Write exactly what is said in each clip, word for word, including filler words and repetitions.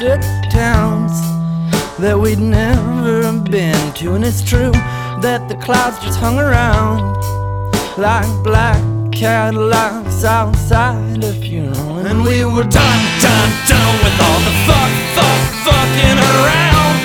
after towns that we'd never been to. And it's true that the clouds just hung around like black Cadillacs outside a funeral. And we were done, done, done with all the fuck, fuck, fucking around.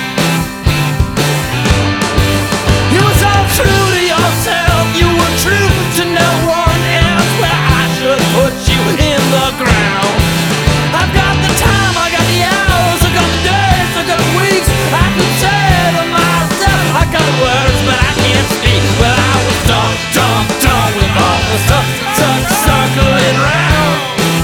You was all true to yourself, you were true to no one else. Well, I should put you in the ground. I've got the time, I got the hours, I got the days, I got the weeks. I could say to myself, I got the words, but I can't speak. Well, I was done, done, done with all the stuff, stuff circling round.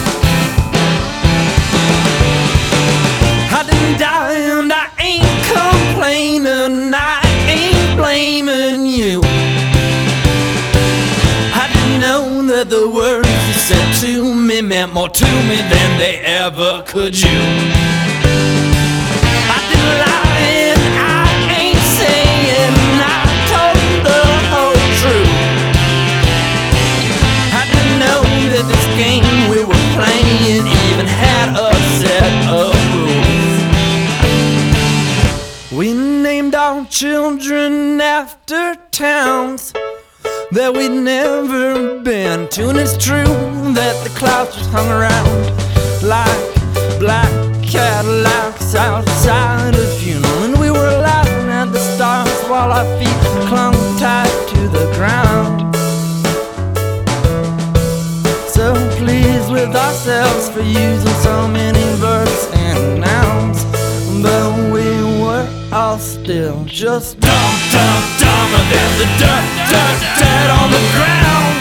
I didn't die and I ain't complaining, I ain't blaming you. I didn't know that the words you said to me meant more to me than they ever could you. I didn't lie and I ain't saying I told the whole truth. I didn't know that this game we were playing even had a set of rules. We named our children after towns that we'd never been to. And it's true that the clouds just hung around like black Cadillacs outside a funeral. And we were laughing at the stars while our feet clung tight to the ground. So pleased with ourselves for using so many verbs and nouns, but we were all still just dumb, dumb, dumber than the dirt, dirt, dirt on the ground.